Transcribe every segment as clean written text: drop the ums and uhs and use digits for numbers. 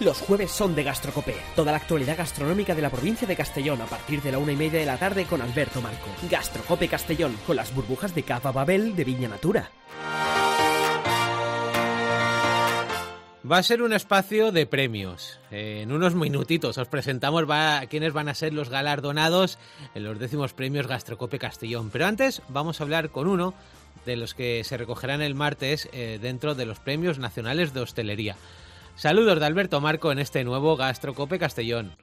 Los jueves son de Gastrocope. Toda la actualidad gastronómica de la provincia de Castellón a partir de la 1:30 de la tarde con Alberto Marco. Gastrocope Castellón, con las burbujas de Cava Babel de Viña Natura. Va a ser un espacio de premios. En unos minutitos os presentamos quiénes van a ser los galardonados en los 10º premios Gastrocope Castellón. Pero antes vamos a hablar con uno de los que se recogerán el martes dentro de los premios nacionales de hostelería. Saludos de Alberto Marco en este nuevo Gastrocope Castellón.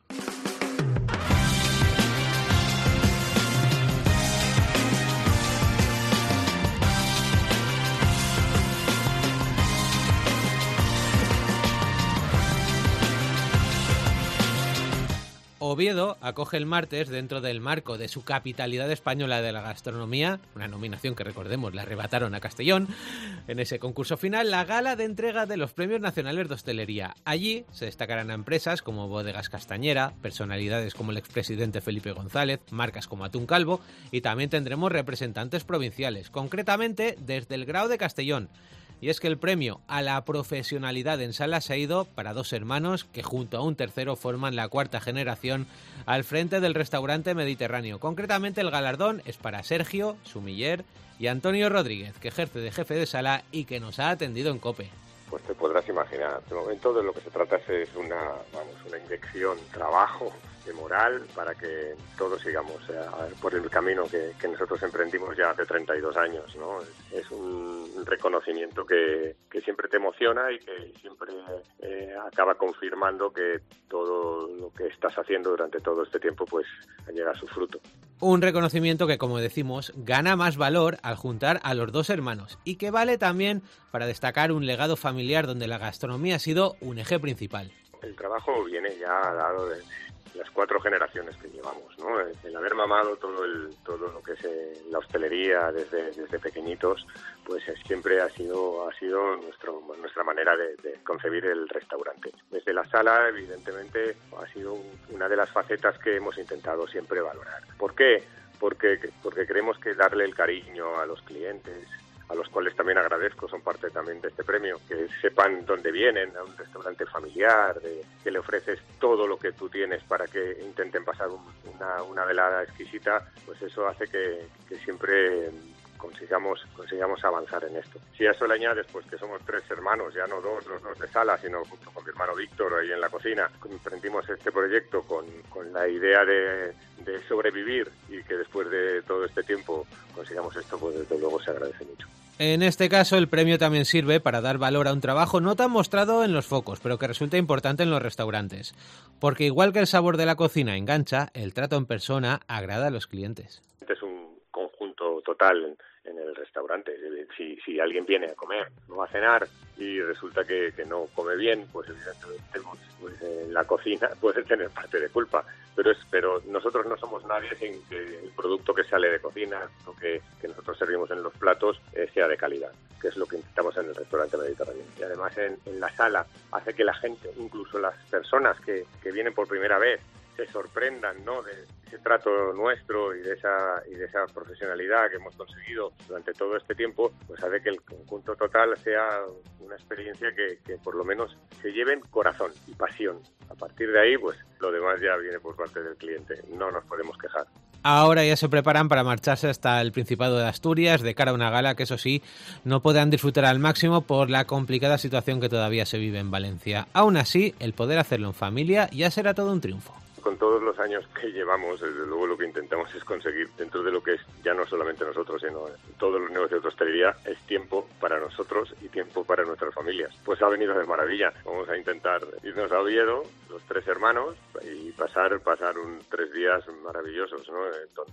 Oviedo acoge el martes, dentro del marco de su capitalidad española de la gastronomía, una nominación que, recordemos, le arrebataron a Castellón, en ese concurso final, la gala de entrega de los Premios Nacionales de Hostelería. Allí se destacarán a empresas como Bodegas Castañera, personalidades como el expresidente Felipe González, marcas como Atún Calvo, y también tendremos representantes provinciales, concretamente desde el Grao de Castellón. Y es que el premio a la profesionalidad en sala se ha ido para dos hermanos que junto a un tercero forman la cuarta generación al frente del restaurante mediterráneo. Concretamente el galardón es para Sergio Sumiller y Antonio Rodríguez, que ejerce de jefe de sala y que nos ha atendido en COPE. Pues te podrás imaginar, de momento de lo que se trata es una inyección, trabajo, de moral, para que todos sigamos por el camino que nosotros emprendimos ya hace 32 años, ¿no? Es un reconocimiento que siempre te emociona y que siempre acaba confirmando que todo lo que estás haciendo durante todo este tiempo pues llega a su fruto. Un reconocimiento que, como decimos, gana más valor al juntar a los dos hermanos y que vale también para destacar un legado familiar donde la gastronomía ha sido un eje principal. El trabajo viene ya dado de las 4 generaciones que llevamos, ¿no? El haber mamado todo lo que es la hostelería desde pequeñitos, pues siempre ha sido nuestra manera de concebir el restaurante. Desde la sala, evidentemente, ha sido una de las facetas que hemos intentado siempre valorar. ¿Por qué? Porque creemos que darle el cariño a los clientes, a los cuales también agradezco, son parte también de este premio, que sepan dónde vienen, a un restaurante familiar, que le ofreces todo lo que tú tienes para que intenten pasar una velada exquisita, pues eso hace que siempre consigamos avanzar en esto. Si a eso le añades pues que somos 3 hermanos, ya no los dos de sala, sino junto con mi hermano Víctor ahí en la cocina, emprendimos este proyecto con la idea de sobrevivir y que después de todo este tiempo consigamos esto, pues desde luego se agradece mucho. En este caso, el premio también sirve para dar valor a un trabajo no tan mostrado en los focos, pero que resulta importante en los restaurantes. Porque igual que el sabor de la cocina engancha, el trato en persona agrada a los clientes. Es un conjunto total en el restaurante. Si alguien viene a comer, no a cenar, y resulta que no come bien, pues evidentemente la cocina puede tener parte de culpa. Pero nosotros no somos nadie sin que el producto que sale de cocina, lo que nosotros servimos en los platos, sea de calidad, que es lo que intentamos en el restaurante mediterráneo. Y además en la sala hace que la gente, incluso las personas que vienen por primera vez, se sorprendan, ¿no?, de ese trato nuestro y de esa profesionalidad que hemos conseguido durante todo este tiempo, pues hace que el conjunto total sea una experiencia que por lo menos se lleven corazón y pasión. A partir de ahí, pues lo demás ya viene por parte del cliente. No nos podemos quejar. Ahora ya se preparan para marcharse hasta el Principado de Asturias de cara a una gala que, eso sí, no podrán disfrutar al máximo por la complicada situación que todavía se vive en Valencia. Aún así, el poder hacerlo en familia ya será todo un triunfo. Con todos los años que llevamos, desde luego lo que intentamos es conseguir, dentro de lo que es ya no solamente nosotros, sino todos los negocios de hostelería, es tiempo para nosotros y tiempo para nuestras familias. Pues ha venido de maravilla. Vamos a intentar irnos a Oviedo, los 3 hermanos, y pasar 3 días maravillosos, ¿no?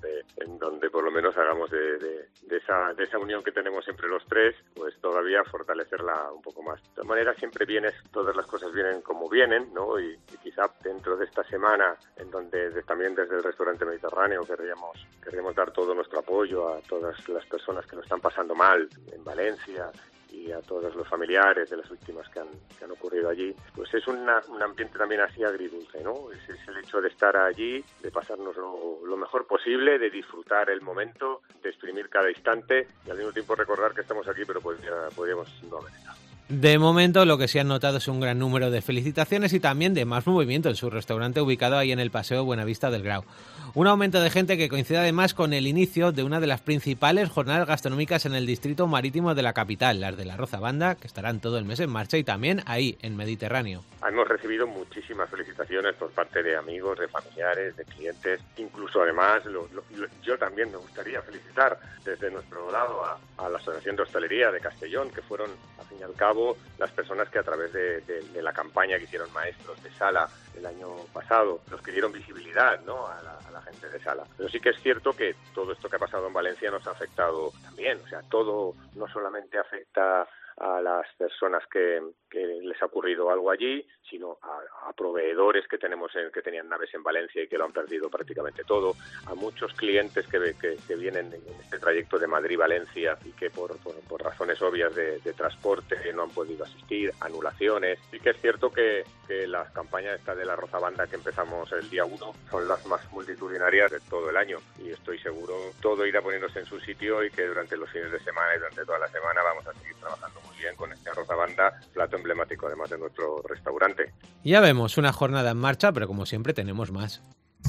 En donde por lo menos hagamos de esa unión que tenemos siempre los 3, pues todavía fortalecerla un poco más. De todas maneras, siempre todas las cosas vienen como vienen, ¿no? Y quizá dentro de esta semana, en donde también desde el restaurante mediterráneo querríamos dar todo nuestro apoyo a todas las personas que lo están pasando mal en Valencia y a todos los familiares de las víctimas que han ocurrido allí, pues es un ambiente también así agridulce, ¿no? Es el hecho de estar allí, de pasarnos lo mejor posible, de disfrutar el momento, de exprimir cada instante y al mismo tiempo recordar que estamos aquí, pero podríamos no haber estado. De momento, lo que sí han notado es un gran número de felicitaciones y también de más movimiento en su restaurante ubicado ahí en el Paseo Buenavista del Grau. Un aumento de gente que coincide además con el inicio de una de las principales jornadas gastronómicas en el distrito marítimo de la capital, las de la Rozabanda, que estarán todo el mes en marcha y también ahí, en Mediterráneo. Hemos recibido muchísimas felicitaciones por parte de amigos, de familiares, de clientes. Incluso además, yo también me gustaría felicitar desde nuestro lado a la Asociación de Hostelería de Castellón, que fueron, al fin y al cabo, las personas que a través de la campaña que hicieron Maestros de Sala el año pasado, los que dieron visibilidad, ¿no?, a la gente de Sala. Pero sí que es cierto que todo esto que ha pasado en Valencia nos ha afectado también. O sea, todo no solamente afecta a las personas que les ha ocurrido algo allí, sino a proveedores que tenían naves en Valencia y que lo han perdido prácticamente todo, a muchos clientes que vienen en este trayecto de Madrid-Valencia y que por razones obvias de transporte no han podido asistir, anulaciones. Sí que es cierto que las campañas esta de la Rozabanda que empezamos el día 1 son las más multitudinarias de todo el año, y estoy seguro todo irá poniéndose en su sitio y que durante los fines de semana y durante toda la semana vamos a seguir trabajando muy bien con este Rozabanda, plato emblemático además de nuestro restaurante. Ya vemos una jornada en marcha, pero como siempre tenemos más.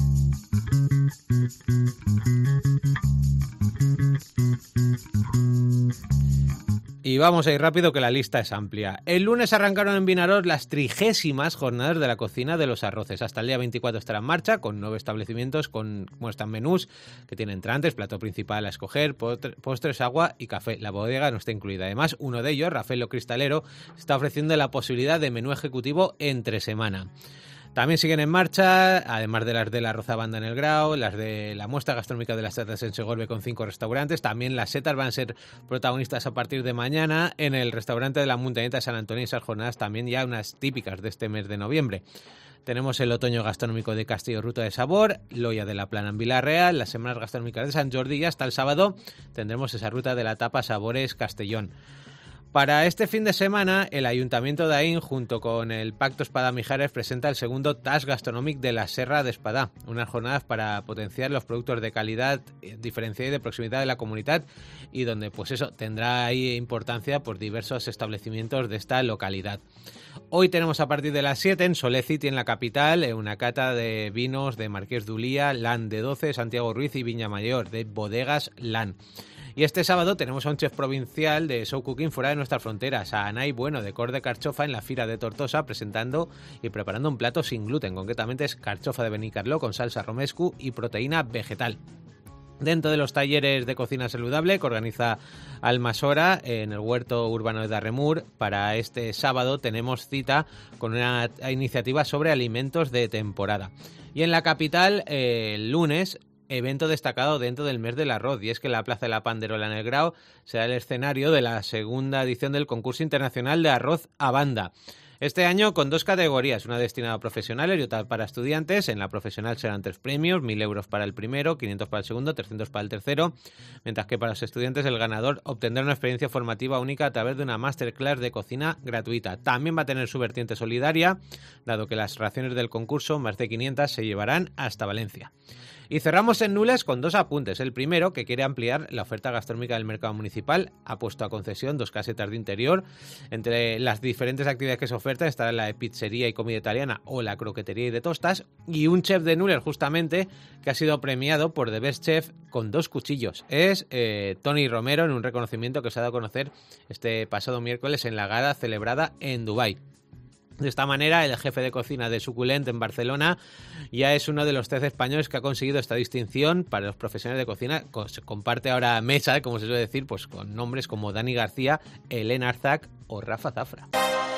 Y vamos a ir rápido, que la lista es amplia. El lunes arrancaron en Vinaròs las 30º jornadas de la cocina de los arroces. Hasta el día 24 estará en marcha, con 9 establecimientos con muestran menús que tienen entrantes, plato principal a escoger, postres, agua y café. La bodega no está incluida. Además, uno de ellos, Rafael Lo Cristalero, está ofreciendo la posibilidad de menú ejecutivo entre semana. También siguen en marcha, además de las de la Rozabanda en el Grau, las de la muestra gastronómica de las setas en Segorbe con 5 restaurantes. También las setas van a ser protagonistas a partir de mañana en el restaurante de la Muntaneta de Sant Antoni, esas jornadas también ya unas típicas de este mes de noviembre. Tenemos el otoño gastronómico de Castelló Ruta de Sabor, l'Olla de la Plana en Vila-real, las semanas gastronómicas de Sant Jordi y hasta el sábado tendremos esa ruta de la tapa Sabores Castellón. Para este fin de semana, el Ayuntamiento de Aín, junto con el Pacto Espada-Mijares, presenta el segundo TAS Gastronòmic de la Serra d'Espadà, unas jornadas para potenciar los productos de calidad diferenciada y de proximidad de la comunidad, y donde pues eso tendrá ahí importancia por diversos establecimientos de esta localidad. Hoy tenemos a partir de las 7 en Solecity, en la capital, una cata de vinos de Marqués d'Ulia, LAN de 12, Santiago Ruiz y Viña Mayor, de Bodegas LAN. Y este sábado tenemos a un chef provincial de show cooking fuera de nuestras fronteras, a Anay Bueno, de Cor de Carchofa, en la Fira de Tortosa, presentando y preparando un plato sin gluten. Concretamente es carchofa de Benicarló con salsa romescu y proteína vegetal. Dentro de los talleres de cocina saludable que organiza Almasora en el huerto urbano de Darremur, para este sábado tenemos cita con una iniciativa sobre alimentos de temporada. Y en la capital, el lunes, evento destacado dentro del mes del arroz, y es que la Plaza de la Panderola en el Grau será el escenario de la segunda edición del concurso internacional de arroz a banda. Este año con 2 categorías, una destinada a profesionales y otra para estudiantes. En la profesional serán 3 premios, 1.000 euros para el primero, 500 para el segundo, 300 para el tercero, mientras que para los estudiantes el ganador obtendrá una experiencia formativa única a través de una masterclass de cocina gratuita. También va a tener su vertiente solidaria, dado que las raciones del concurso, más de 500, se llevarán hasta Valencia. Y cerramos en Nules con 2 apuntes. El primero, que quiere ampliar la oferta gastronómica del mercado municipal, ha puesto a concesión 2 casetas de interior. Entre las diferentes actividades que se ofertan estará la de pizzería y comida italiana o la croquetería y de tostas, y un chef de Nules justamente que ha sido premiado por The Best Chef con 2 cuchillos. Es Toni Romero, en un reconocimiento que se ha dado a conocer este pasado miércoles en la gala celebrada en Dubái. De esta manera, el jefe de cocina de Suculent en Barcelona ya es uno de los 13 españoles que ha conseguido esta distinción para los profesionales de cocina. Se comparte ahora mesa, como se suele decir, pues con nombres como Dani García, Elena Arzac o Rafa Zafra.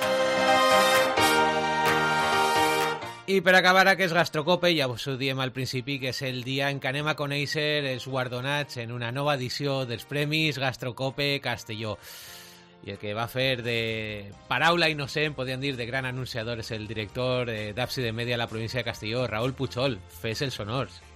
I per acabar aquest Gastrocope, ja us ho diem al principi, que és el dia en què anem a conèixer els guardonats en una nova edició dels Premis Gastrocope Castelló. I el que va fer de paraula innocent, podríem dir, de gran anunciador, és el director d'Àpside Media a la província de Castelló, Raúl Puchol. Fes els honors.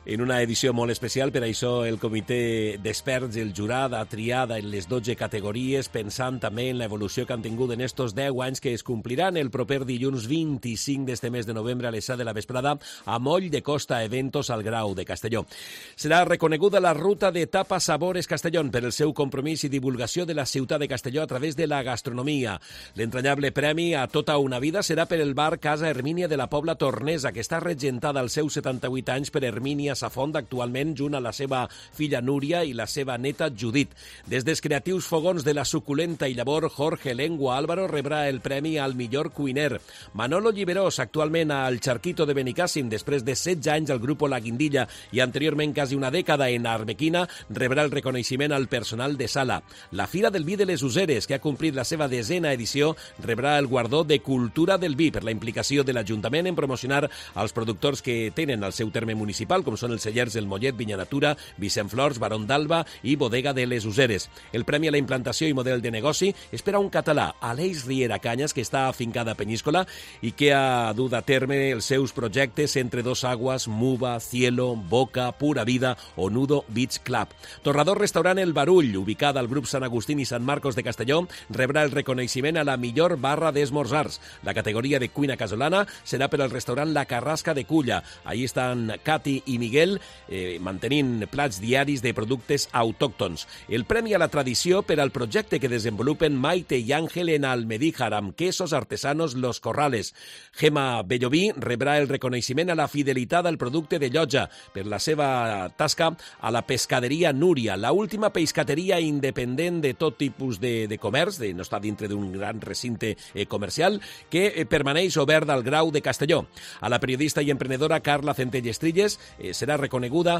En una edició molt especial, per això el comitè d'experts, el jurat, ha triat en les 12 categories, pensant també en l'evolució que han tingut en estos 10 anys que es compliran el proper dilluns 25 d'este mes de novembre a les 7 de la vesprada a Moll de Costa Eventos al Grau de Castelló. Serà reconeguda la ruta de Tapa Sabores Castellón per el seu compromís i divulgació de la ciutat de Castelló a través de la gastronomia. L'entranyable premi a tota una vida serà per el bar Casa Hermínia de la Pobla Tornesa, que està regentada als seus 78 anys per Hermínia Safont, actualment junt a la seva filla Núria i la seva neta Judit. Des dels creatius fogons de la suculenta i llavor, Jorge Lengua Álvaro rebrà el premi al millor cuiner. Manolo Lliberós, actualment al Charquito de Benicàssim, després de 16 anys al grup La Guindilla i anteriorment quasi una dècada en Arbequina, rebrà el reconeixement al personal de sala. La Fira del Vi de les Useres, que ha complit la seva 10a edició, rebrà el guardó de Cultura del Vi per la implicació de l'Ajuntament en promocionar els productors que tenen al seu terme municipal, com són els cellers El Mollet, Vinya Natura, Vicent Flors, Barón d'Alba i Bodega de les Useres. El premi a la implantació i model de negoci és per a un català, Aleix Riera Canyes, que està afincada a Peníscola i que ha dut a terme els seus projectes Entre Dos Aguas, Muba, Cielo, Boca, Pura Vida o Nudo Beach Club. Torrador Restaurant El Barull, ubicada al grup Sant Agustín i Sant Marcos de Castelló, rebrà el reconeixement a la millor barra d'esmorzars. La categoria de cuina casolana serà per al restaurant La Carrasca de Culla. Allí estan Cati i Miguel mantenint plats diaris de productes autòctons. El premi a la tradició per al projecte que desenvolupen Maite i Àngel en Almedíjar amb quesos artesanos Los Corrales. Gemma Belloví rebrà el reconeixement a la fidelitat al producte de Llotja per la seva tasca a la pescaderia Núria, la última pescateria independent de tot tipus de comerç, no està dintre d'un gran recinte comercial, que permaneix obert al Grau de Castelló. A la periodista i emprenedora Carla Centelles Trilles serà reconeguda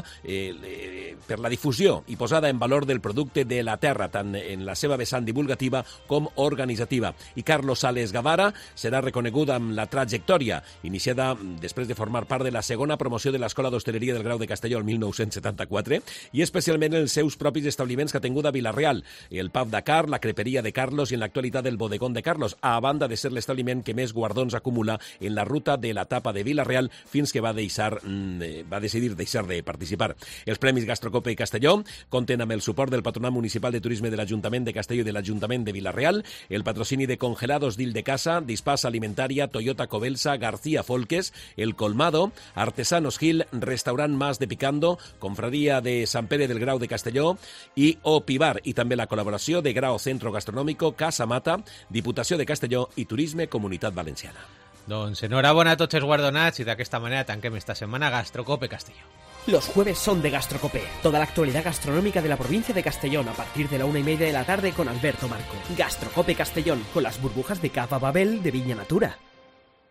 per la difusió i posada en valor del producte de la terra, tant en la seva vessant divulgativa com organitzativa. I Carlos Sales Gavara serà reconegut amb la trajectòria iniciada després de formar part de la segona promoció de l'Escola d'Hostaleria del Grau de Castelló el 1974 i especialment en els seus propis establiments que ha tingut a Vila-real, el Pub Dakar, la creperia de Carlos i en l'actualitat el bodegón de Carlos, a banda de ser l'establiment que més guardons acumula en la ruta de la tapa de Vila-real fins que va decidir deixar de participar. Els Premis Gastrocope i Castelló compten amb el suport del Patronat Municipal de Turisme de l'Ajuntament de Castelló i de l'Ajuntament de Vila-real, el patrocini de Congelados d'Il de Casa, Dispasa Alimentaria, Toyota Cobelsa, García Folques, El Colmado, Artesanos Gil, Restaurant Mas de Picando, Confraria de Sant Pere del Grau de Castelló i Opibar, i també la col·laboració de Grau Centro Gastronómico, Casa Mata, Diputació de Castelló i Turisme Comunitat Valenciana. Doncs enhorabona a tots els guardonats i d'aquesta manera tanquem esta setmana Gastrocope Castelló. Los jueves son de Gastrocope, toda la actualidad gastronómica de la provincia de Castellón a partir de la 1:30 de la tarde con Alberto Marco. Gastrocope Castellón, con las burbujas de Cava Babel de Vinya Natura.